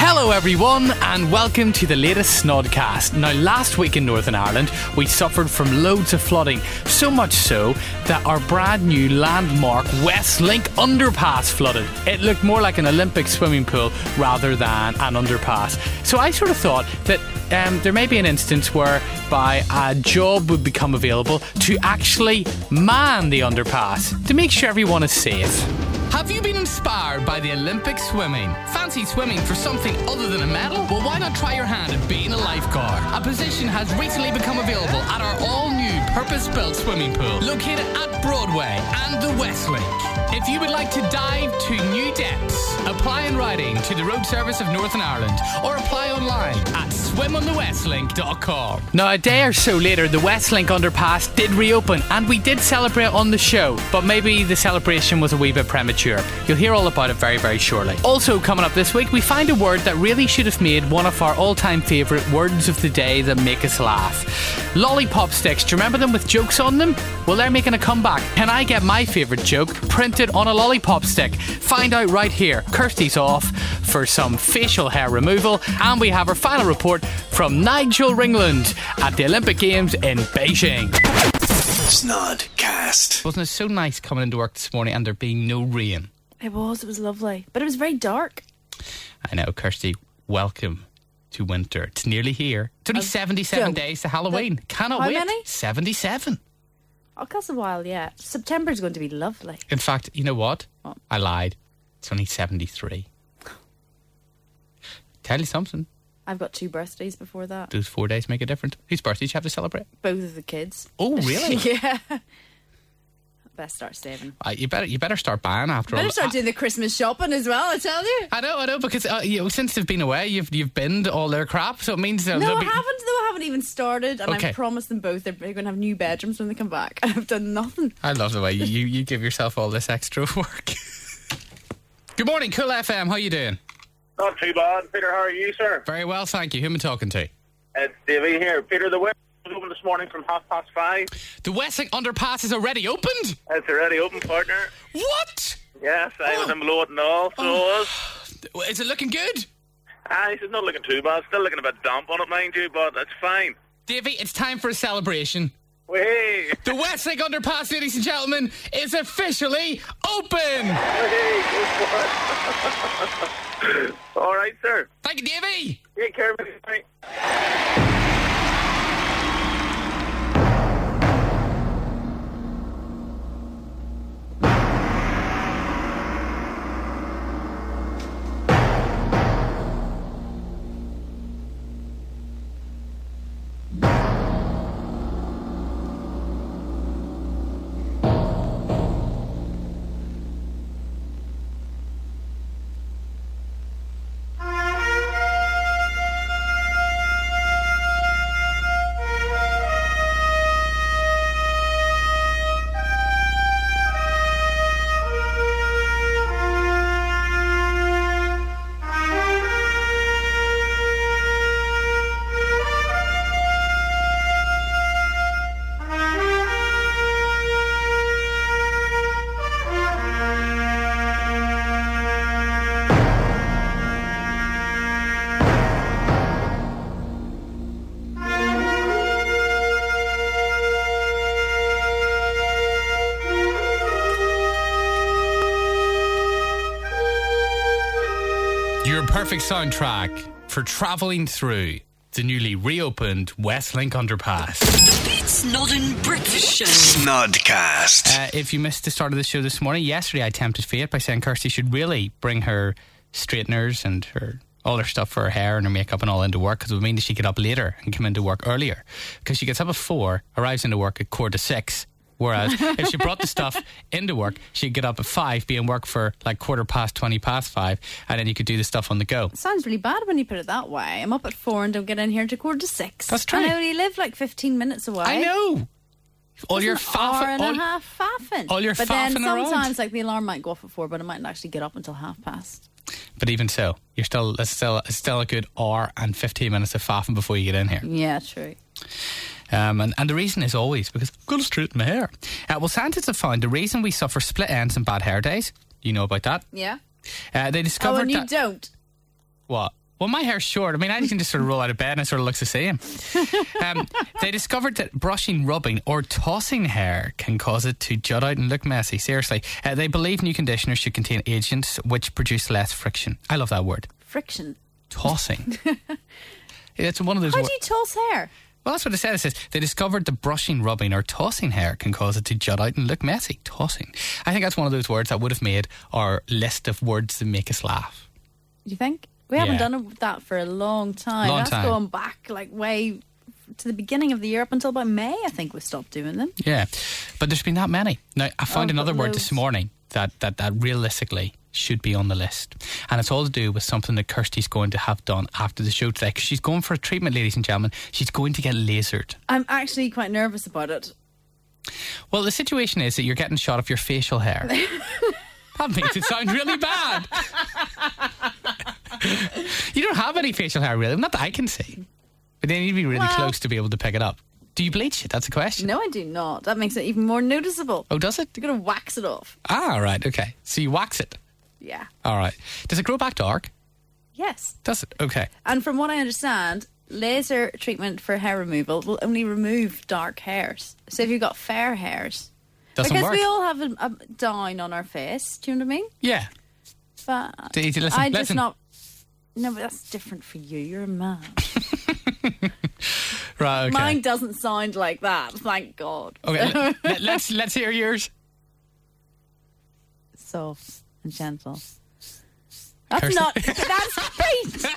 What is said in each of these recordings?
Hello everyone and welcome to the latest Snodcast. Now last week in Northern Ireland we suffered from loads of flooding, so much so that our brand new landmark Westlink underpass flooded. It looked more like an Olympic swimming pool rather than an underpass. So I sort of thought that there may be an instance whereby a job would become available to actually man the underpass to make sure everyone is safe. Have you been inspired by the Olympic swimming? Fancy swimming for something other than a medal? Well, why not try your hand at being a lifeguard? A position has recently become available at our all-new purpose-built swimming pool located at Broadway and the Westlink. If you would like to dive to new depths, apply in writing to the Road Service of Northern Ireland or apply online at swimonthewestlink.com. Now, a day or so later, the Westlink underpass did reopen and we did celebrate on the show, but maybe the celebration was a wee bit premature. You'll hear all about it very, very shortly. Also, coming up this week, we find a word that really should have made one of our all-time favourite words of the day that make us laugh. Lollipop sticks, do you remember them with jokes on them? Well, they're making a comeback. Can I get my favourite joke printed on a lollipop stick? Find out right here. Kirsty's off for some facial hair removal, and we have our final report from Nigel Ringland at the Olympic Games in Beijing. Snodcast. Wasn't it so nice coming into work this morning and there being no rain? It was lovely. But it was very dark. I know, Kirsty, welcome to winter. It's nearly here. It's only 77 days to Halloween. Cannot wait. How many? 77. Oh, that's a while, yeah. September's going to be lovely. In fact, you know what? What? I lied. It's only 73. Tell you something. I've got 2 birthdays before that. Those 4 days make a difference. Whose birthday do you have to celebrate? Both of the kids. Oh, really? Yeah. Best start saving. You better start buying after all. Better start doing the Christmas shopping as well, I tell you. I know, because since they've been away, you've binned all their crap, so it means No, I haven't even started, and Okay. I promised them both they're going to have new bedrooms when they come back. I've done nothing. I love the way you give yourself all this extra work. Good morning, Cool FM. How you doing? Not too bad. Peter, how are you, sir? Very well, thank you. Who am I talking to? It's Davey here. Peter, the web was open this morning from 5:30. The Westlink underpass is already opened? It's already open, partner. What? Yes, I was in below it and all, so it was. Is it looking good? It's not looking too bad. Still looking a bit damp on it, mind you, but it's fine. Davey, it's time for a celebration. Way. The Westlink underpass, ladies and gentlemen, is officially open! Way, go for it. All right, sir. Thank you, Davey! Take care of me. Your perfect soundtrack for travelling through the newly reopened Westlink underpass. The Beats Northern Breakfast Show. Snodcast. If you missed the start of the show this morning, yesterday I tempted fate by saying Kirsty should really bring her straighteners and all her stuff for her hair and her makeup and all into work, because it would mean that she get up later and come into work earlier, because she gets up at 4, arrives into work at 4:45. Whereas if she brought the stuff into work, she'd get up at 5, be in work for like 5:15, and then you could do the stuff on the go. Sounds really bad when you put it that way. I'm up at 4 and don't get in here until 5:45. That's true. And I only live like 15 minutes away. I know. All your An hour and a half faffing. All your but then faffing around. sometimes like the alarm might go off at 4, but I mightn't actually get up until 5:30. But even so, it's still a good hour and 15 minutes of faffing before you get in here. Yeah, true. And the reason is always because I've got to straighten my hair. Well, scientists have found the reason we suffer split ends and bad hair days. You know about that? Yeah. They discovered and you that. don't. What? Well, my hair's short. I mean, I can just sort of roll out of bed and it sort of looks the same. They discovered that brushing, rubbing or tossing hair can cause it to jut out and look messy. Seriously. They believe new conditioners should contain agents which produce less friction. I love that word. Friction. Tossing. It's one of those How do you toss hair? Well, that's what it says. It says they discovered the brushing, rubbing or tossing hair can cause it to jut out and look messy. Tossing. I think that's one of those words that would have made our list of words that make us laugh. Do you think? We haven't done that for a long time. That's going back like way to the beginning of the year, up until about May, I think we stopped doing them. Yeah, but there's been that many. Now, I found another word this morning that realistically should be on the list. And it's all to do with something that Kirsty's going to have done after the show today. Because she's going for a treatment, ladies and gentlemen. She's going to get lasered. I'm actually quite nervous about it. Well, the situation is that you're getting shot of your facial hair. That makes it sound really bad. You don't have any facial hair, really. Not that I can see. But they need to be really close to be able to pick it up. Do you bleach it? That's the question. No, I do not. That makes it even more noticeable. Oh, does it? You're going to wax it off. Ah, right, okay. So you wax it? Yeah. All right. Does it grow back dark? Yes. Does it? Okay. And from what I understand, laser treatment for hair removal will only remove dark hairs. So if you've got fair hairs... Doesn't because work. we all have a down on our face, do you know what I mean? Yeah. But listen. not... No, but that's different for you. You're a man. Right, okay. Mine doesn't sound like that, thank God. Okay, let's hear yours. Soft and gentle. That's Kirsty. not... That's great!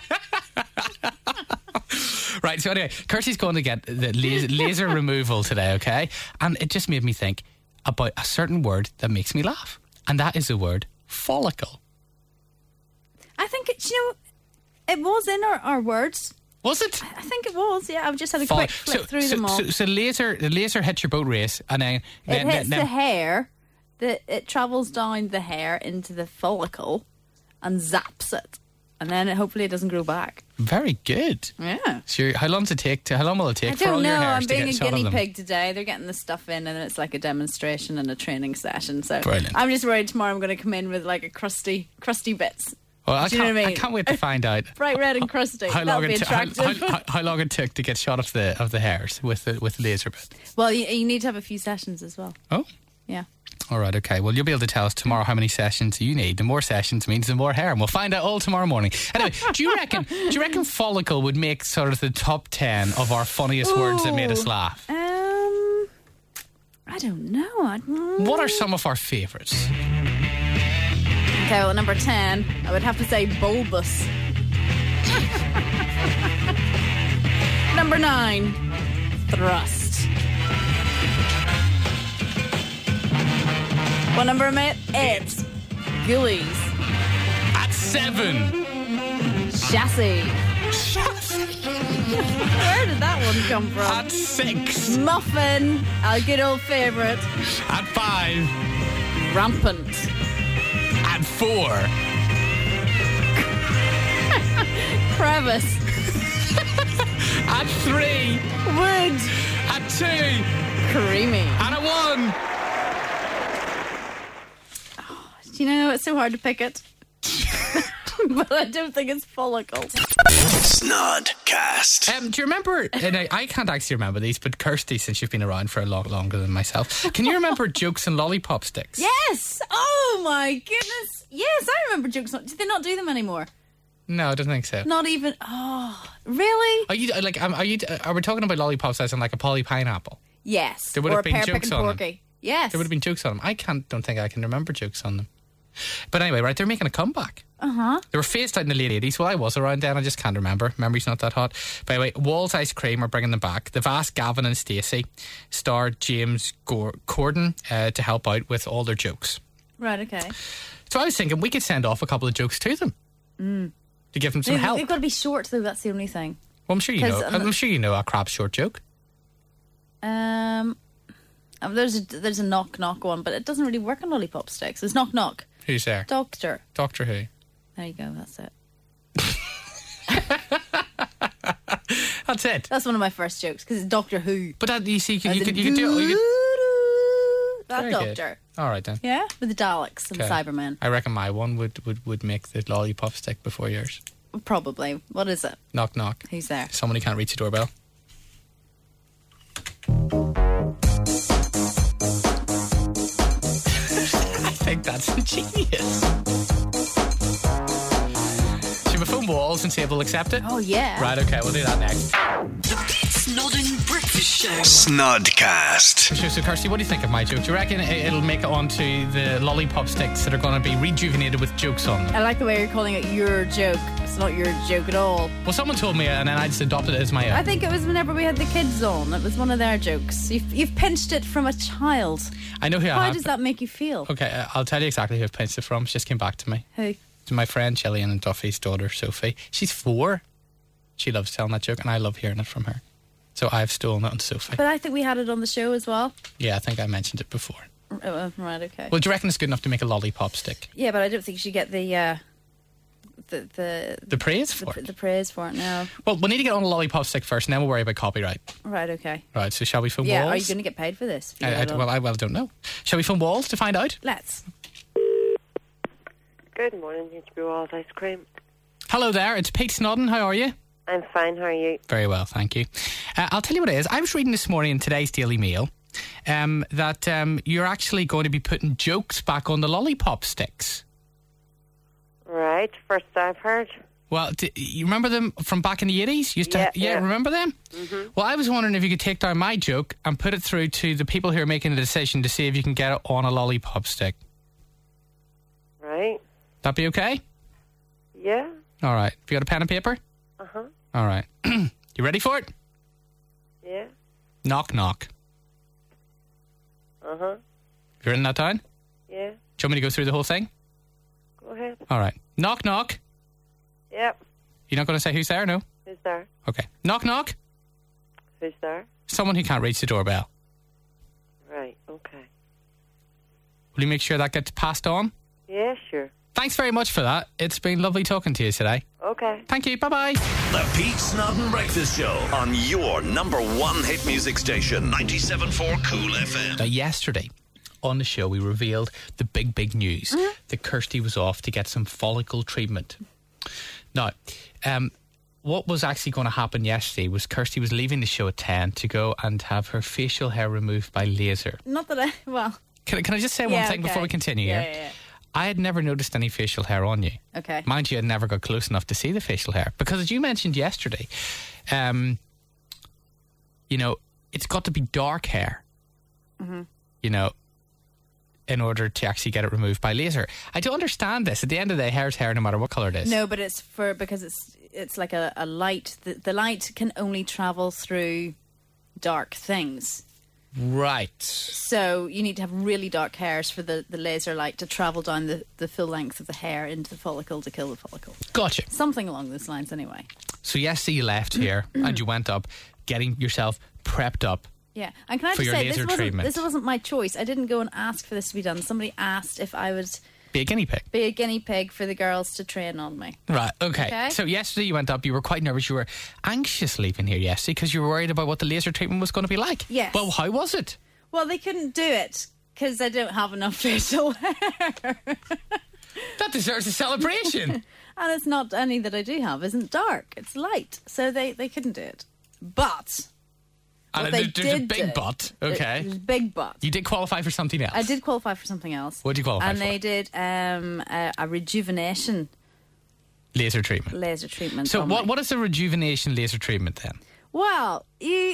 Right, so anyway, Kirsty's going to get the laser removal today, okay? And it just made me think about a certain word that makes me laugh. And that is the word follicle. I think it was in our words. Was it? I think it was, yeah. I've just had a quick flip through them all. So the laser hits your boat race and then... It hits the hair, it travels down the hair into the follicle and zaps it. And then hopefully it doesn't grow back. Very good. Yeah. So how long will it take for all your hairs to get shot of them? I'm being a guinea pig today. They're getting the stuff in and it's like a demonstration and a training session. So brilliant. I'm just worried tomorrow I'm going to come in with like a crusty bits. Well, Do you know what I mean? I can't wait to find out. Bright red and crusty. That'll be attractive. How long it took to get shot of the hairs with the laser bit? Well, you need to have a few sessions as well. Oh? Yeah. All right, okay. Well, you'll be able to tell us tomorrow how many sessions you need. The more sessions means the more hair, and we'll find out all tomorrow morning. Anyway, do you reckon follicle would make sort of the top 10 of our funniest words that made us laugh? I don't know. What are some of our favourites? Okay, well, number 10, I would have to say bulbous. Number 9, thrust. What number am I at? 8, gillies. At 7. Chassis. Where did that one come from? At 6. Muffin, our good old favourite. At 5. Rampant. At 4. Crevice. At 3. Wood. At 2. Creamy. And at 1. Do you know, it's so hard to pick it. But I don't think it's follicle. Snodcast. Do you remember, and I can't actually remember these, but Kirsty, since you've been around for a lot longer than myself, can you remember jokes and lollipop sticks? Yes! Oh my goodness! Yes, I remember jokes. Do they not do them anymore? No, I don't think so. Not even... Oh, really? Are we talking about lollipops as in like a Polly Pineapple? Yes. There would have been jokes on them. Yes. There would have been jokes on them. I don't think I can remember jokes on them. But anyway, right, they're making a comeback. Uh-huh. They were phased out in the late 80s. Well, I was around then. I just can't remember. Memory's not that hot. By the way, Wall's Ice Cream are bringing them back. They've asked Gavin and Stacey, starred James Corden, to help out with all their jokes. Right, okay. So I was thinking we could send off a couple of jokes to them. To give them some help. They've got to be short, though. That's the only thing. Well, I'm sure you know. I'm sure you know a crap short joke. There's a knock one, but it doesn't really work on lollipop sticks. It's knock. Who's there? Doctor. Doctor who? There you go. That's it. That's it. That's one of my first jokes because it's Doctor Who. But that, you see, you could do it. That Very Doctor. good. All right then. Yeah, with the Daleks and the Cybermen. I reckon my one would make the lollipop stick before yours. Probably. What is it? Knock, knock. Who's there? Someone who can't reach the doorbell. I think that's ingenious. Should we phone Walls and see if they'll accept it? Oh, yeah. Right, okay, we'll do that next. The Pete Snodden Breakfast Show. Snodcast. So, Kirsty, what do you think of my joke? Do you reckon it'll make it onto the lollipop sticks that are going to be rejuvenated with jokes on them? I like the way you're calling it your joke. It's not your joke at all. Well, someone told me and then I just adopted it as my own. I think it was whenever we had the kids on. It was one of their jokes. You've pinched it from a child. I know who I How have. does that make you feel? Okay, I'll tell you exactly who I've pinched it from. She just came back to me. Who? It's my friend Gillian and Duffy's daughter, Sophie. She's 4. She loves telling that joke and I love hearing it from her. So I've stolen it on Sophie. But I think we had it on the show as well. Yeah, I think I mentioned it before. Right, okay. Well, do you reckon it's good enough to make a lollipop stick? Yeah, but I don't think you should get the praise for it? The praise for it now. Well, we need to get on a lollipop stick first and then we'll worry about copyright. Right, okay. Right, so shall we phone Yeah, Walls? are you going to get paid for this? I don't know. Shall we phone Walls to find out? Let's. Good morning, HB Walls Ice Cream. Hello there, it's Pete Snodden. How are you? I'm fine, how are you? Very well, thank you. I'll tell you what it is. I was reading this morning in today's Daily Mail that you're actually going to be putting jokes back on the lollipop sticks. Right, first I've heard. Well, you remember them from back in the 80s? Yeah. Remember them? Mm-hmm. Well, I was wondering if you could take down my joke and put it through to the people who are making the decision to see if you can get it on a lollipop stick. Right. That be okay? Yeah. All right. Have you got a pen and paper? Uh-huh. All right. You ready for it? Yeah. Knock, knock. Uh-huh. You written that down? Yeah. Do you want me to go through the whole thing? Go ahead. All right. Knock, knock. Yep. You're not going to say who's there, no? Who's there? Okay. Knock, knock. Who's there? Someone who can't reach the doorbell. Right, okay. Will you make sure that gets passed on? Yeah, sure. Thanks very much for that. It's been lovely talking to you today. Okay. Thank you. Bye-bye. The Pete Snodden Breakfast Show on your number one hit music station, 97.4 Cool FM. Now, yesterday on the show, we revealed the big news that Kirsty was off to get some follicle treatment. Now, what was actually going to happen yesterday was Kirsty was leaving the show at 10 to go and have her facial hair removed by laser. Not that Can I just say one thing before we continue here? Yeah. I had never noticed any facial hair on you. Okay. Mind you, I never got close enough to see the facial hair. Because as you mentioned yesterday, it's got to be dark hair, in order to actually get it removed by laser. I don't understand this. At the end of the day, hair's hair no matter what colour it is. No, but it's because it's like a light. The light can only travel through dark things. Right. So you need to have really dark hairs for the laser light to travel down the full length of the hair into the follicle to kill the follicle. Gotcha. Something along those lines anyway. So yesterday you left here and you went up getting yourself prepped up. Yeah, and can I for just your say, laser treatment. this wasn't my choice. I didn't go and ask for this to be done. Somebody asked if I would Be a guinea pig. be a guinea pig for the girls to train on me. Right, okay. Okay. So yesterday you went up, you were quite nervous, you were anxious leaving here yesterday because you were worried about what the laser treatment was going to be like. Yes. Well, how was it? Well, they couldn't do it because I don't have enough facial hair. That deserves a celebration. And it's not any that I do have isn't dark. It's light. So they couldn't do it. But And what they there's a did big do- but. Okay. There's a big but. You did qualify for something else. I did qualify for something else. What did you qualify and for? they did a rejuvenation Laser treatment. laser treatment. So on what me. is a rejuvenation laser treatment then? Well,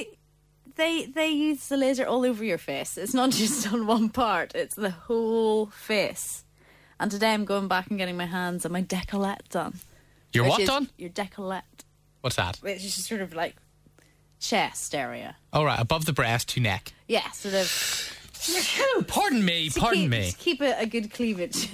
they use the laser all over your face. It's not just on one part. It's the whole face. And today I'm going back and getting my hands and my décolleté done. Your Which what is done? Your décolleté. What's that? Which is sort of like chest area. All right, above the breast to neck. Yeah, sort of. Pardon me. To keep a good cleavage.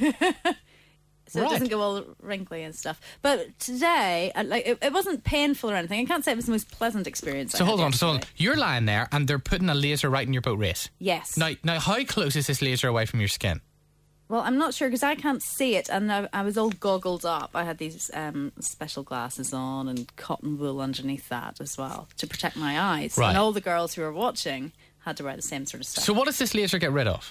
So Right. it doesn't go all wrinkly and stuff. But today, it wasn't painful or anything. I can't say it was the most pleasant experience. So hold on. You're lying there and they're putting a laser right in your boat race. Yes. Now, how close is this laser away from your skin? Well, I'm not sure because I can't see it, and I was all goggled up. I had these special glasses on and cotton wool underneath that as well to protect my eyes. Right. And all the girls who were watching had to wear the same sort of stuff. So what does this laser get rid of?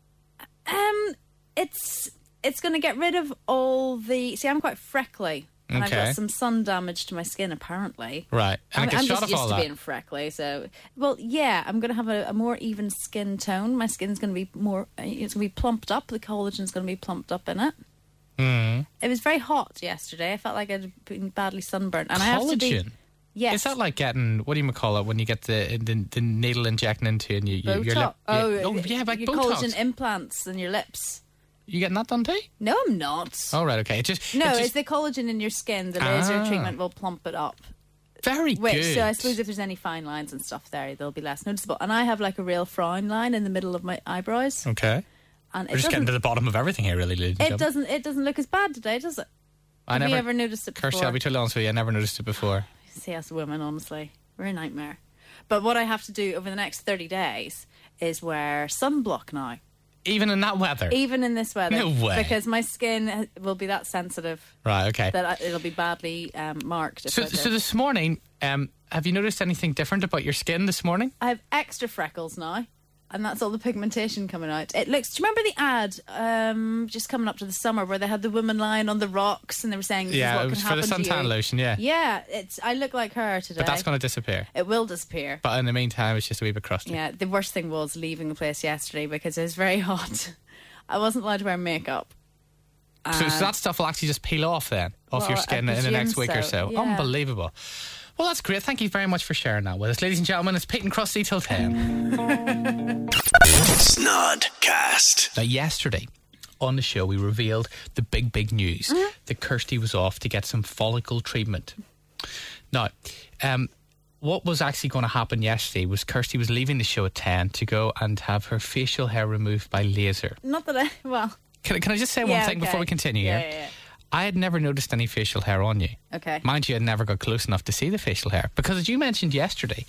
It's going to get rid of all the... See, I'm quite freckly. And I've Okay. got some sun damage to my skin, apparently. Right. And it gets I'm shot just of used all to that. being freckly, so... Well, yeah, I'm going to have a more even skin tone. My skin's going to be more... It's going to be plumped up. The collagen's going to be plumped up in it. Mm. It was very hot yesterday. I felt like I'd been badly sunburnt. And I have to be... Collagen? Yes. Is that like getting, what do you call it, when you get the needle injecting into you and your lip? Botox? Oh, yeah, like your Botox. collagen implants in your lips. You getting that done too? No, I'm not. Oh, right, okay. No, it's the collagen in your skin. The laser Ah. treatment will plump it up. very Which, good. so I suppose if there's any fine lines and stuff there, they'll be less noticeable. And I have like a real frown line in the middle of my eyebrows. Okay. And We're just getting to the bottom of everything here, really, ladies and gentlemen. it doesn't look as bad today, does it? I Have never you ever noticed it before? Kirsty, I'll be totally honest with you, I never noticed it before. See us women, honestly. We're a nightmare. But what I have to do over the next 30 days is wear sunblock now. Even in that weather? Even in this weather. No way. Because my skin will be that sensitive Right, okay. that it'll be badly marked. If So, I do. so this morning, have you noticed anything different about your skin this morning? I have extra freckles now, and that's all the pigmentation coming out. It looks... Do you remember the ad just coming up to the summer where they had the woman lying on the rocks and they were saying this is Yeah, what it was can for the happen to suntan you? lotion, yeah. Yeah, I look like her today. But that's going to disappear. It will disappear. But in the meantime, it's just a wee bit crusty. Yeah, the worst thing was leaving the place yesterday because it was very hot. I wasn't allowed to wear makeup. So that stuff will actually just peel off then, off Well, your I skin in the presume next week or so. so, yeah. Unbelievable. Well, that's great. Thank you very much for sharing that with us. Ladies and gentlemen, it's Pete and Krusty till 10. Snodcast. Now, yesterday on the show, we revealed the big news that Kirsty was off to get some follicle treatment. Now, what was actually going to happen yesterday was Kirsty was leaving the show at 10 to go and have her facial hair removed by laser. Not that I... Well... Can I just say one Yeah, thing okay. before we continue here? Yeah. I had never noticed any facial hair on you. Okay. Mind you, I'd never got close enough to see the facial hair. Because as you mentioned yesterday,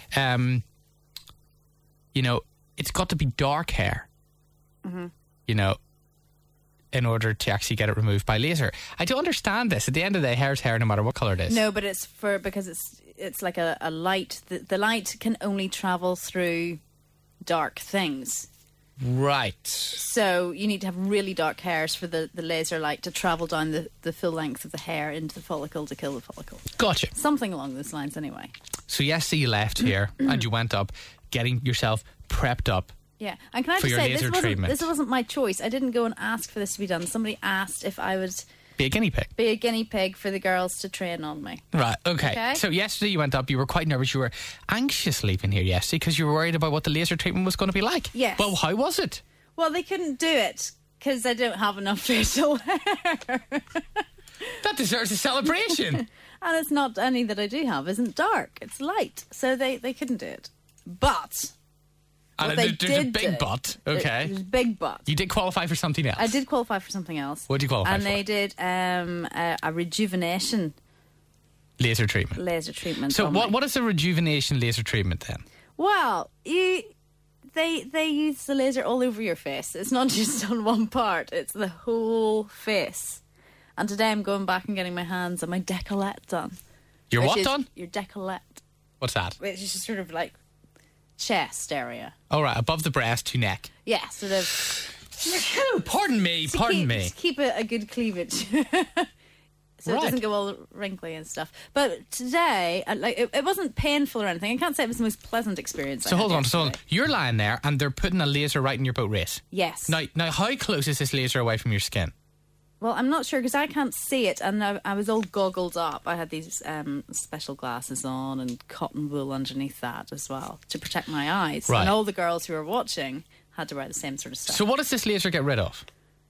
you know, it's got to be dark hair, you know, in order to actually get it removed by laser. I don't understand this. At the end of the day, hair's hair no matter what colour it is. No, but it's because it's like a light. The light can only travel through dark things. Right. So you need to have really dark hairs for the laser light to travel down the full length of the hair into the follicle to kill the follicle. Gotcha. Something along those lines anyway. So yesterday you left here and you went up getting yourself prepped up. Yeah. And can I For just your say, laser treatment. this wasn't my choice. I didn't go and ask for this to be done. Somebody asked if I would Be a guinea pig. be a guinea pig for the girls to train on me. Right, okay. Okay. So yesterday you went up, you were quite nervous, you were anxious leaving here yesterday because you were worried about what the laser treatment was going to be like. Yes. Well, how was it? Well, they couldn't do it because I don't have enough facial hair. That deserves a celebration. And it's not any that I do have isn't dark. It's light. So they couldn't do it. But And what they there's a did big do- but, okay. There's a big but. You did qualify for something else. I did qualify for something else. What did you qualify and for? they did a rejuvenation Laser treatment. laser treatment. So on what me. is a rejuvenation laser treatment then? Well, they use the laser all over your face. It's not just on one part. It's the whole face. And today I'm going back and getting my hands and my décolleté done. Your Which what is done? Your décolleté. What's that? Which is just sort of like chest area. All right, above the breast to neck. Yeah, sort of. Pardon me. To keep a good cleavage. So Right. it doesn't go all wrinkly and stuff. But today, it wasn't painful or anything. I can't say it was the most pleasant experience. So I had hold on. yesterday. You're lying there and they're putting a laser right in your boat race. Yes. Now, how close is this laser away from your skin? Well, I'm not sure because I can't see it, and I was all goggled up. I had these special glasses on and cotton wool underneath that as well to protect my eyes. Right. And all the girls who were watching had to wear the same sort of stuff. So what does this laser get rid of?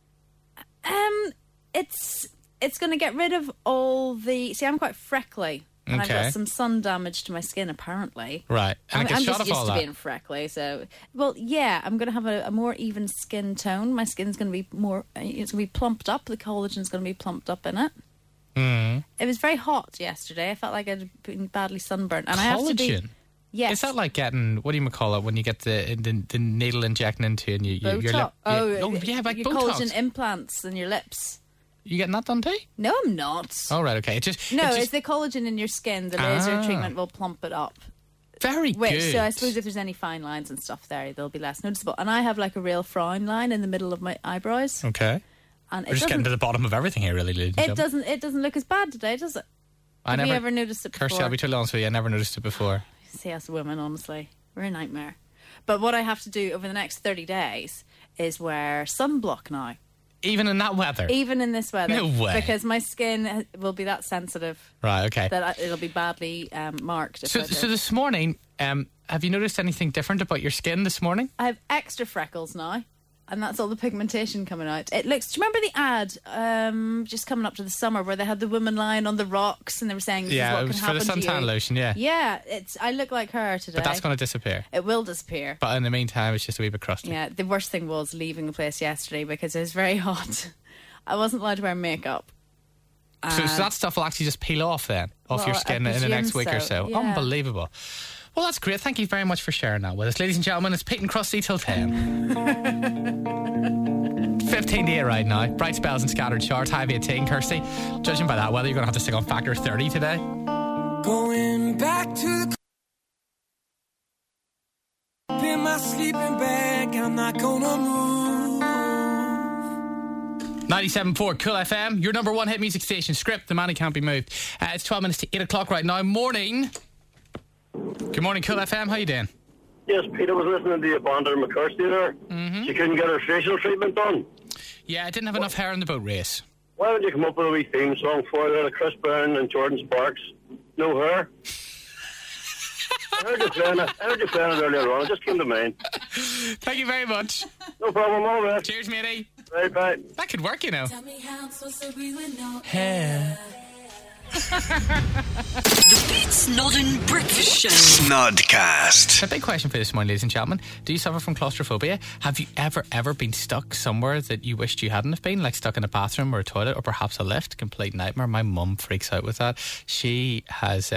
It's going to get rid of all the... See, I'm quite freckly. And I've Okay. got some sun damage to my skin, apparently. Right. And it gets I'm shot just of used all to that. being freckly, so... Well, yeah, I'm going to have a more even skin tone. My skin's going to be more... It's going to be plumped up. The collagen's going to be plumped up in it. Mm. It was very hot yesterday. I felt like I'd been badly sunburnt. And I have to be... Collagen? Yes. Is that like getting, what do you call it, when you get the needle injecting into you and your Botox? lip? Oh, yeah, like your Botox. collagen implants in your lips. You getting that done too? No, I'm not. Oh, right, okay. No, it's the collagen in your skin. The laser Ah. treatment will plump it up. very Which, good. so I suppose if there's any fine lines and stuff there, they'll be less noticeable. And I have like a real frown line in the middle of my eyebrows. Okay. And We're just getting to the bottom of everything here, really, ladies and gentlemen. it doesn't look as bad today, does it? Have you ever noticed it before? Kirsty, I'll be totally honest with you, I never noticed it before. See us women, honestly. We're a nightmare. But what I have to do over the next 30 days is wear sunblock now. Even in that weather? Even in this weather. No way. Because my skin will be that sensitive. Right, okay. That it'll be badly marked. So this morning, have you noticed anything different about your skin this morning? I have extra freckles now. And that's all the pigmentation coming out. It looks... Do you remember the ad just coming up to the summer where they had the woman lying on the rocks and they were saying this is what it was can for the happen to you? suntan lotion, yeah. Yeah, I look like her today. But that's going to disappear. It will disappear. But in the meantime, it's just a wee bit crusty. Yeah, the worst thing was leaving the place yesterday because it was very hot. I wasn't allowed to wear makeup. So that stuff will actually just peel off then, off your skin in the next week or so. Yeah. Unbelievable. Well, that's great. Thank you very much for sharing that with us. Ladies and gentlemen, it's Pete and Krusty till 10. 15 to 8 right now. Bright spells and scattered showers. High of 18, Kirsty. Judging by that weather, you're going to have to stick on factor 30 today. Going back to the in my sleeping bag, I'm not gonna move. 97.4 Cool FM, your number one hit music station. Script, the man who can't be moved. It's 12 minutes to 8 o'clock right now. Morning. Good morning, Cool FM. How you doing? Yes, Peter was listening to you, Bonder McCursty there. Mm-hmm. She couldn't get her facial treatment done. Yeah, I didn't have enough hair in the boat race. Why don't you come up with a wee theme song for her, Chris Brown and Jordan Sparks? No hair? I heard you playing it earlier on. It just came to mind. Thank you very much. No problem, all right. Cheers, matey. Right, bye. That could work, you know. Tell me how I'm supposed to breathe with no Hair. The Beats Northern Breakfast Show. Snodcast. A big question for this morning, ladies and gentlemen. Do you suffer from claustrophobia? Have you ever been stuck somewhere that you wished you hadn't have been? Like stuck in a bathroom or a toilet or perhaps a lift? Complete nightmare. My mum freaks out with that. She has,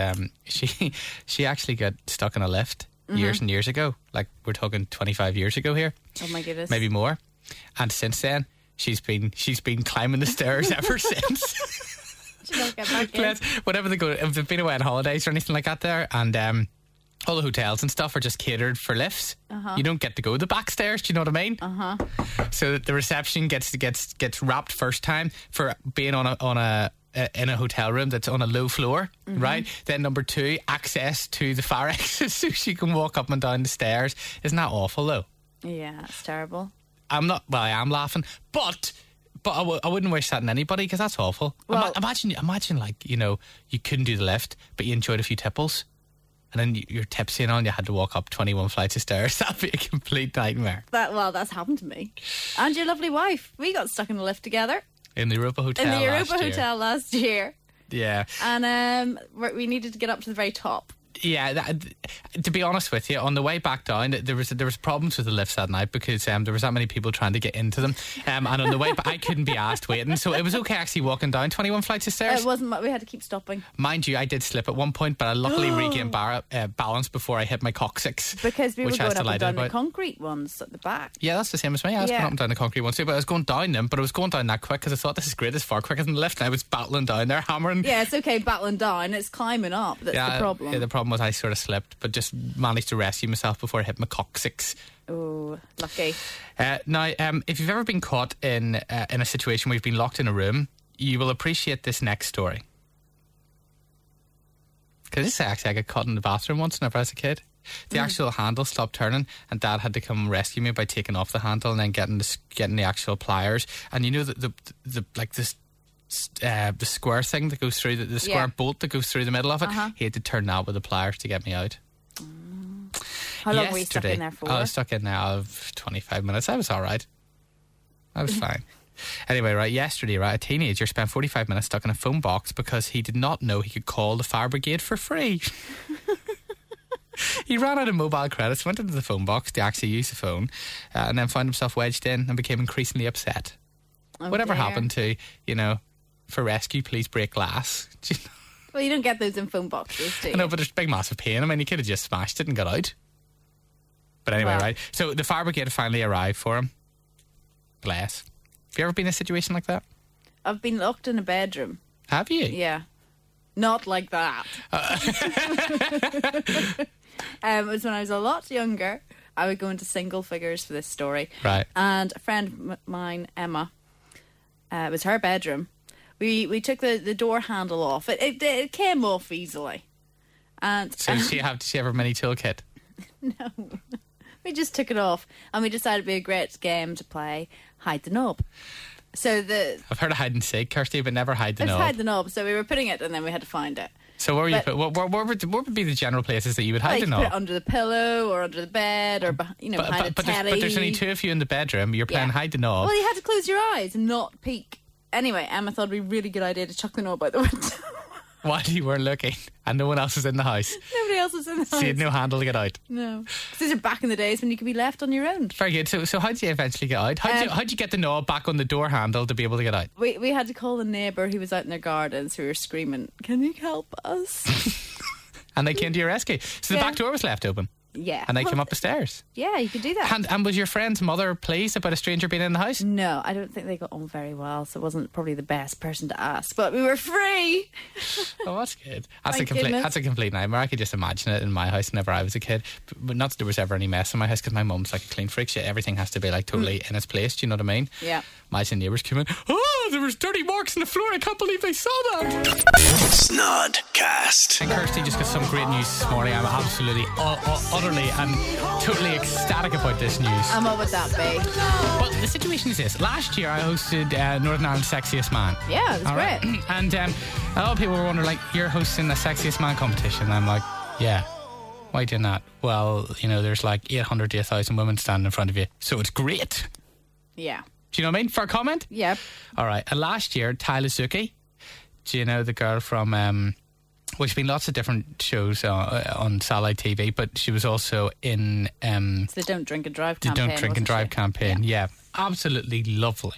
she actually got stuck in a lift years and years ago. Like we're talking 25 years ago here. Oh my goodness. Maybe more. And since then, she's been climbing the stairs ever since. She don't get back in. Whenever they go, if they've been away on holidays or anything like that there, and all the hotels and stuff are just catered for lifts. You don't get to go the back stairs, do you know what I mean? So the reception gets wrapped first time for being in a hotel room that's on a low floor, right? Then number 2, access to the fire exit so she can walk up and down the stairs. Isn't that awful though? Yeah, it's terrible. I am laughing, but I wouldn't wish that on anybody because that's awful. Well, imagine like, you know, you couldn't do the lift, but you enjoyed a few tipples, and then you're tipsy and on, you had to walk up 21 flights of stairs. That'd be a complete nightmare. That's happened to me. And your lovely wife. We got stuck in a lift together. In the Europa Hotel Hotel last year. Yeah. And we needed to get up to the very top. Yeah, to be honest with you, on the way back down, there was problems with the lifts that night because there was that many people trying to get into them, and on the way back, I couldn't be asked waiting, so it was okay actually walking down 21 flights of stairs. It wasn't. We had to keep stopping. Mind you, I did slip at one point, but I luckily regained balance before I hit my coccyx. Because we were going up and down the about. concrete ones at the back. Yeah, that's the same as me. I was going up and down the concrete ones too, but I was going down them, but I was going down that quick because I thought this is great, it's far quicker than the lift, and I was battling down there, hammering. Yeah, it's okay battling down, it's climbing up that's the problem. Yeah, the problem was I sort of slipped, but just managed to rescue myself before I hit my coccyx. Oh, lucky. Now, if you've ever been caught in a situation where you've been locked in a room, you will appreciate this next story. Because this actually, I got caught in the bathroom once whenever I was a kid. The actual handle stopped turning, and Dad had to come rescue me by taking off the handle and then getting the actual pliers. And you know the square thing that goes through the square bolt that goes through the middle of it. He had to turn that with the pliers to get me out. How long were you stuck in there for? I was stuck in there of 25 minutes. I was all right. I was fine. Anyway, yesterday, a teenager spent 45 minutes stuck in a phone box because he did not know he could call the fire brigade for free. He ran out of mobile credits, went into the phone box to actually use the phone, and then found himself wedged in and became increasingly upset. Oh, Whatever happened to, for rescue, please break glass? Well, you don't get those in phone boxes, do you? I know, but there's big massive pain. I mean, he could have just smashed it and got out. But anyway, so the fire brigade finally arrived for him. Bless. Have you ever been in a situation like that? I've been locked in a bedroom. Have you? Yeah. Not like that. It was when I was a lot younger. I would go into single figures for this story. Right. And a friend of mine, Emma, It was her bedroom. We took the door handle off. It came off easily. And So did she have her mini toolkit? no, we just took it off, and we decided it'd be a great game to play hide the knob. So I've heard of hide and seek, Kirsty, but never hide the let's knob. hide the knob. So we were putting it, and then we had to find it. So where were you? But- What would be the general places that you would hide Like the you put it knob? under the pillow or under the bed or behind a teddy. But there's only two of you in the bedroom. You're playing Yeah. hide the knob. Well, you had to close your eyes and not peek. Anyway, Emma thought it'd be a really good idea to chuck the knob out the window. While you were looking, and no one else was in the house, Nobody else was in the house. so you had no handle to get out. No. 'Cause these are back in the days when you could be left on your own. Very good. So how did you eventually get out? How'd you get the knob back on the door handle to be able to get out? We had to call the neighbour who was out in their gardens who were screaming, "Can you help us?" And they came to your rescue. So the Yeah. back door was left open, Yeah. and they Well, came up the stairs. Yeah, you could do that. And was your friend's mother pleased about a stranger being in the house? No, I don't think they got on very well, so it wasn't probably the best person to ask. But we were free. Oh, that's good. That's Thank a complete. goodness. That's a complete nightmare. I could just imagine it in my house whenever I was a kid. But not that there was ever any mess in my house because my mum's like a clean freak. Everything has to be like totally in its place. Do you know what I mean? Yeah. Imagine neighbours came in. Oh, there was dirty marks on the floor. I can't believe they saw that. Snodcast. And Kirsty just got some great news this morning. I'm absolutely, utterly, and totally ecstatic about this news. And what would that be? Well, the situation is this. Last year I hosted Northern Ireland's Sexiest Man. Yeah, it was All right? great. And a lot of people were wondering, like, you're hosting the Sexiest Man competition. And I'm like, yeah. Why doing that? Well, there's like 800 to 1,000 women standing in front of you. So it's great. Yeah. Do you know what I mean? For a comment? Yep. All right. And last year, Tyler Zuki, do you know the girl from... well, she's been lots of different shows on satellite TV, but she was also in... So the Don't Drink and Drive the campaign. Don't Drink wasn't and Drive she? campaign. Yeah, absolutely lovely.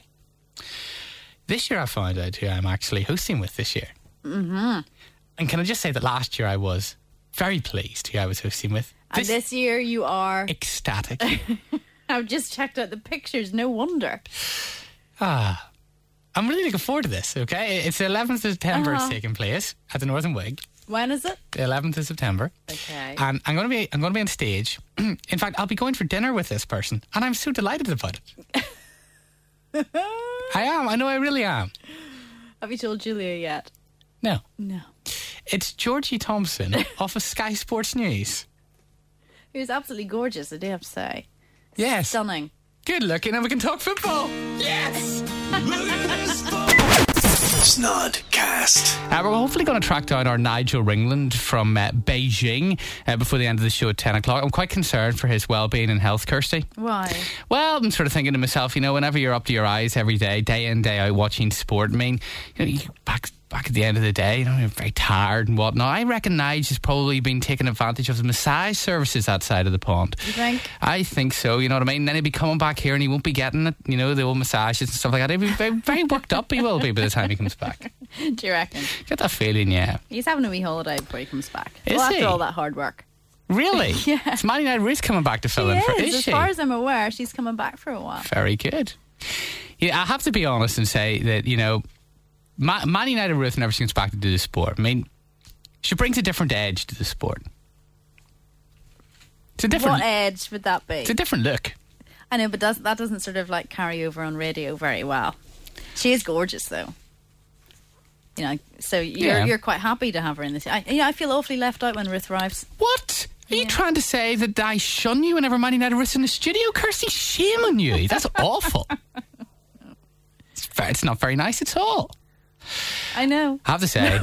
This year I found out who I'm actually hosting with this year. Mm-hmm. And can I just say that last year I was very pleased who I was hosting with. And this year you are. Ecstatic. I've just checked out the pictures. No wonder. I'm really looking forward to this, okay? It's the 11th of September it's taking place at the Northern Wig. When is it? The 11th of September. Okay. And I'm going to be on stage. In fact, I'll be going for dinner with this person, and I'm so delighted about it. I am. I know I really am. Have you told Julia yet? No. No. It's Georgie Thompson off of Sky Sports News. He was absolutely gorgeous, I do have to say. Yes. Stunning. Good looking, and we can talk football. Yes. Snodcast. We're hopefully going to track down our Nigel Ringland from Beijing before the end of the show at 10 o'clock. I'm quite concerned for his well-being and health, Kirsty. Why? Well, I'm sort of thinking to myself, whenever you're up to your eyes every day in, day out, watching sport, I mean, you back at the end of the day, you're very tired and whatnot. I reckon Nige has probably been taking advantage of the massage services that side of the pond. You think? I think so, you know what I mean? And then he'll be coming back here and he won't be getting it, the old massages and stuff like that. He'll be very, very worked up, he will be by the time he comes back. Do you reckon? Get that feeling, yeah. He's having a wee holiday before he comes back. Is Well, he? after all that hard work. Really? Yeah. It's Man United Ruth coming back to fill in for, is As she? far as I'm aware, she's coming back for a while. Very good. Yeah, I have to be honest and say that, Man United Ruth never seems back to do the sport. I mean, she brings a different edge to the sport. It's a different. What edge would that be? It's a different look. I know, but that doesn't sort of like carry over on radio very well. She is gorgeous, though. So you're quite happy to have her in this. I feel awfully left out when Ruth arrives. What? Are you Yeah. trying to say that I shun you whenever Man United Ruth's in the studio? Kirsty, shame on you. That's awful. It's not very nice at all. I know. I have to say,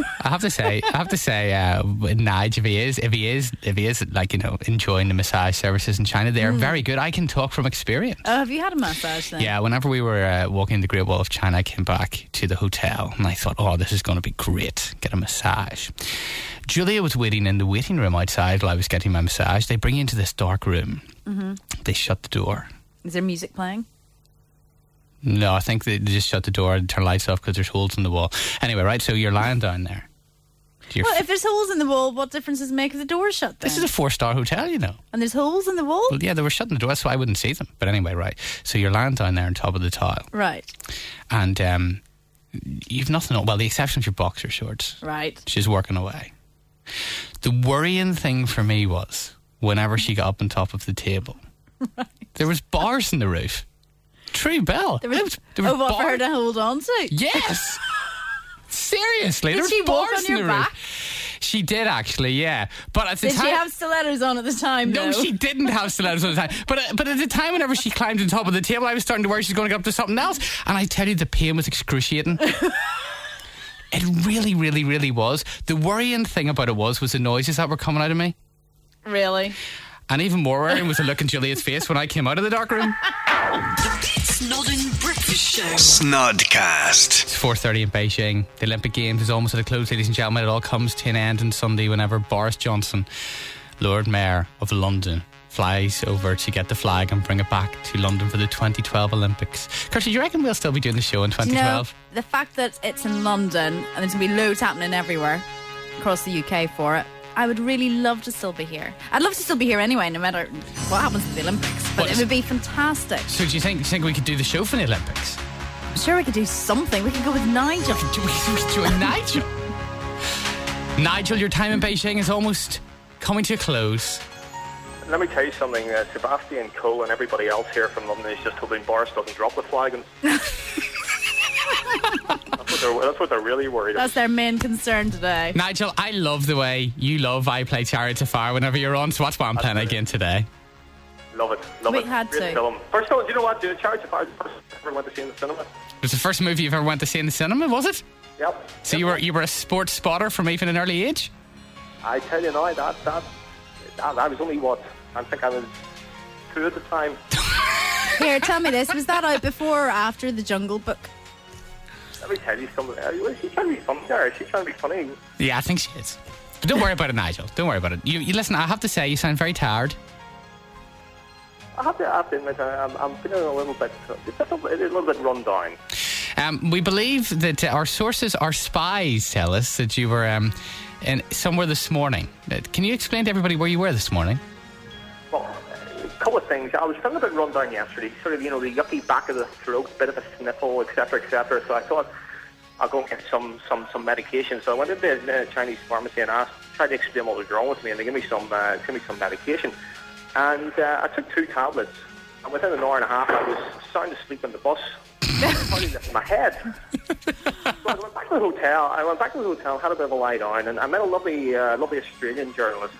Nige, if he is like, enjoying the massage services in China, they are very good. I can talk from experience. Oh, have you had a massage then? Yeah, whenever we were walking the Great Wall of China, I came back to the hotel and I thought, oh, this is going to be great. Get a massage. Julia was waiting in the waiting room outside while I was getting my massage. They bring you into this dark room. Mm-hmm. They shut the door. Is there music playing? No, I think they just shut the door and turn lights off because there's holes in the wall. Anyway, right, so you're lying down there. Well, if there's holes in the wall, what difference does it make if the door's shut then? This is a 4-star hotel, And there's holes in the wall? Well, yeah, they were shutting the door, so I wouldn't see them. But anyway, right. So you're lying down there on top of the tile. Right. And you've nothing on. Well, the exception of your boxer shorts. Right. She's working away. The worrying thing for me was whenever she got up on top of the table, there was bars in the roof. True bell. There was for her to hold on to. Yes. Seriously, there Did was she walk bars on in your the room. back? She did actually, yeah. But at the Did time, she have stilettos on at the time, no, though? she didn't have stilettos on the time. But at the time, whenever she climbed on top of the table, I was starting to worry she's going to get up to something else. And I tell you, the pain was excruciating. It really, really, really was. The worrying thing about it was the noises that were coming out of me. Really? And even more worrying was the look in Julia's face when I came out of the dark room. The Bits Nodding Breakfast Show. Snodcast. It's 4:30 in Beijing. The Olympic Games is almost at a close, ladies and gentlemen. It all comes to an end on Sunday whenever Boris Johnson, Lord Mayor of London, flies over to get the flag and bring it back to London for the 2012 Olympics. Kirsty, do you reckon we'll still be doing the show in 2012? You know, the fact that it's in London and there's going to be loads happening everywhere across the UK for it, I would really love to still be here. I'd love to still be here anyway, no matter what happens at the Olympics. But it would be fantastic. So do you think we could do the show for the Olympics? I'm sure we could do something. We could go with Nigel. We could join Nigel. Nigel, your time in Beijing is almost coming to a close. Let me tell you something. Sebastian Coe and everybody else here from London is just hoping Boris doesn't drop the flag. And that's what they're really worried about. That's their main concern today. Nigel, I love the way you love I Play Chariots of Fire whenever you're on, so that's why I'm playing again today. Love it. Love We it. had Great to. film. First of all, do you know what? Chariots of Fire is the first I ever went to see in the cinema. It was the first movie you've ever went to see in the cinema, was it? Yep. So Yep. you were a sports spotter from even an early age? I tell you now, that I was only I think I was 2 at the time. Here, tell me this. Was that out before or after The Jungle Book? Let me tell you something. She's trying to be funny there. She's trying to be funny. Yeah, I think she is. But don't worry about it, Nigel. Don't worry about it. You listen, I have to say, you sound very tired. I have to admit, I'm feeling a little bit run down. We believe that our sources, our spies, tell us that you were in somewhere this morning. Can you explain to everybody where you were this morning? Well, a couple of things. I was feeling a bit run down yesterday. Sort of, the yucky back of the throat, bit of a sniffle, etc., etc. So I thought I'll go and get some medication. So I went into the Chinese pharmacy and tried to explain what was wrong with me, and they gave me some medication. And I took 2 tablets, and within an hour and a half, I was sound asleep in the bus. Probably lifting my head. So I went back to the hotel. Had a bit of a lie down, and I met a lovely Australian journalist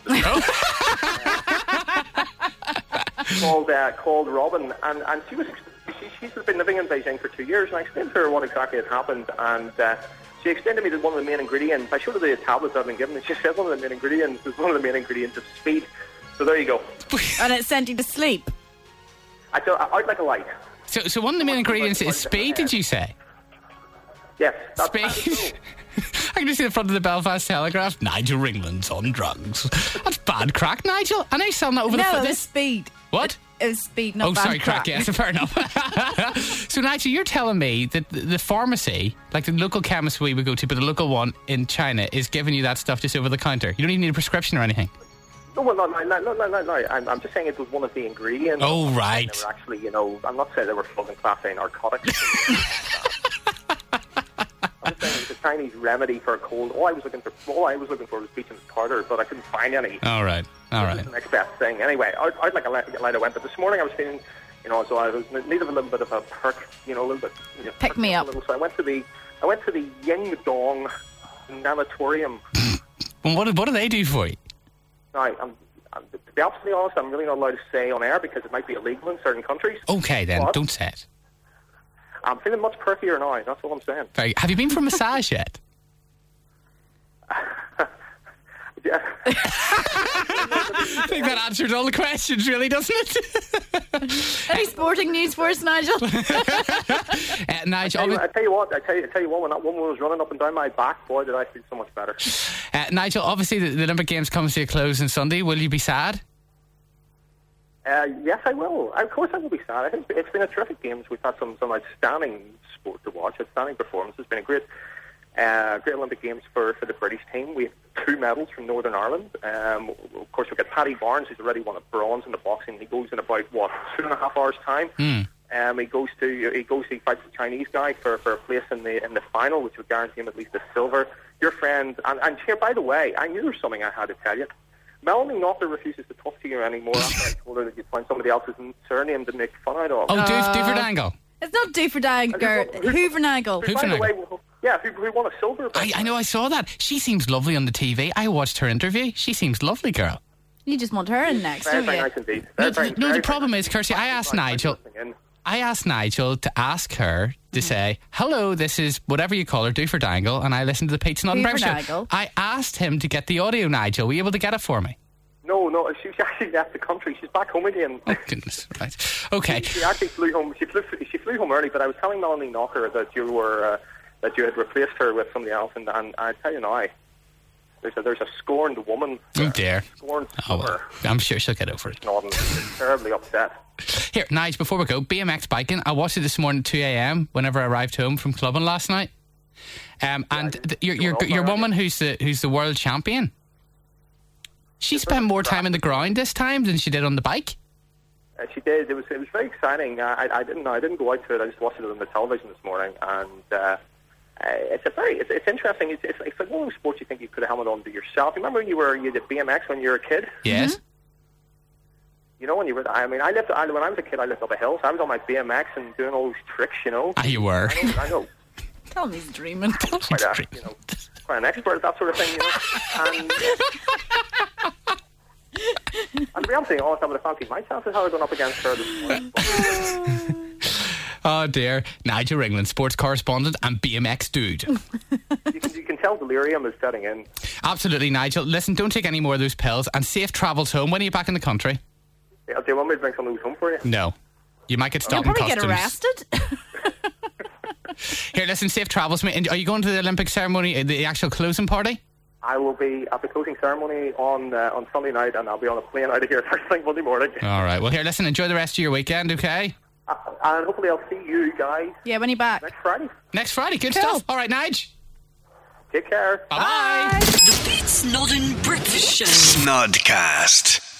called Robin, and she's been living in Beijing for 2 years, and I explained to her what exactly had happened, and she explained to me that one of the main ingredients. I showed her the tablets I've been given, and she said one of the main ingredients is speed. So there you go. And it sent you to sleep. Out like a light. So one of the main ingredients is speed, did you say? Yes. Speed. I can just see the front of the Belfast Telegraph. Nigel Ringland's on drugs. That's bad crack, Nigel. I know you're selling that over the phone. No, it was speed. What? It was speed, not bad sorry, crack. Yes, fair enough. So, Nigel, you're telling me that the pharmacy, like the local chemist we would go to, but the local one in China, is giving you that stuff just over the counter. You don't even need a prescription or anything. No, well, no. I'm just saying it was one of the ingredients. Oh, right. They were actually, I'm not saying they were fucking Class A narcotics. I'm just saying it was a Chinese remedy for a cold. All I was looking for was peach and powder, but I couldn't find any. All right. This is the next best thing. Anyway, I'd like a light I went, but this morning I was feeling, so I was needed a little bit of a perk, a little bit. Pick me up. So I went to the Ying Dong Nanatorium. Well, what do they do for you? Now, to be absolutely honest, I'm really not allowed to say on air because it might be illegal in certain countries. Okay, then, But don't say it. I'm feeling much perkier now, that's all I'm saying. Have you been for a massage yet? Yeah. I think that answers all the questions, really, doesn't it? Any sporting news for us, Nigel? Nigel, I tell you what, when that woman was running up and down my back, boy, did I feel so much better. Nigel, obviously the Olympic Games comes to a close on Sunday. Will you be sad? Yes, I will. Of course I will be sad. I think it's been a terrific Games. We've had some outstanding sport to watch, outstanding performances. It's been a great Olympic Games for the British team. We have 2 medals from Northern Ireland. Of course, we've got Paddy Barnes, who's already won a bronze in the boxing. He goes in about 2.5 hours time. He fights the Chinese guy for a place in the final, which would guarantee him at least a silver. Your friend, and here, by the way, I knew there was something I had to tell you. Melanie Knocker refuses to talk to you anymore after I told her that you'd find somebody else's surname to make fun out of. Oh, Dooferdangle. It's not Dooferdangle. Hoovernagle. By the way, who won a silver? I know, I saw that. She seems lovely on the TV. I watched her interview. She seems lovely, girl. You just want her in next, Very, don't you? very nice indeed. The problem is, Kirsty, I asked Nigel to ask her to say, hello, this is whatever you call her, Dooferdangle, and I listened to the Pete Snodden Breakfast Show. Hoovernagle. I asked him to get the audio, Nigel. Were you able to get it for me? No, she actually left the country. She's back home again. Oh, goodness, right. Okay. She actually flew home. She flew home early, but I was telling Melanie Knocker that you had replaced her with somebody else, and I tell you now, there's a scorned woman. Oh dear. Scorned well, I'm sure she'll get over it. Snodden is terribly upset. Here, Nige, before we go, BMX biking. I watched it this morning at 2 a.m. whenever I arrived home from clubbing last night. Your woman who's the world champion. She spent more time in the ground this time than she did on the bike. She did. It was very exciting. I didn't go out to it. I just watched it on the television this morning, and it's interesting. It's like one of those sports you think you could have helmet on to yourself. Remember when you did BMX when you were a kid? Yes. Mm-hmm. You know, when you were, when I was a kid, I lived up a hill, so I was on my BMX and doing all those tricks. You know. Ah, you were. I know. Tell me he's dreaming. Quite an expert at that sort of thing, you know. And to be honest, I would have fancied my chances how I going up against her this morning. Oh dear. Nigel Ringland, sports correspondent and BMX dude. You can tell delirium is setting in. Absolutely, Nigel. Listen, don't take any more of those pills, and safe travels home. When are you back in the country? Yeah, do you want me to bring some of those home for you? No. You might get stopped You'll in probably customs. get arrested. Here, listen, safe travels, mate. And are you going to the Olympic ceremony, the actual closing party? I will be at the closing ceremony on Sunday night, and I'll be on a plane out of here first thing Monday morning. All right. Well, here, listen, enjoy the rest of your weekend, okay? And hopefully I'll see you guys. Yeah, when are you back? Next Friday. Next Friday. Good Cool. stuff. All right, Nige. Take care. Bye-bye. The Pete Snodden Breakfast Show. Snodcast.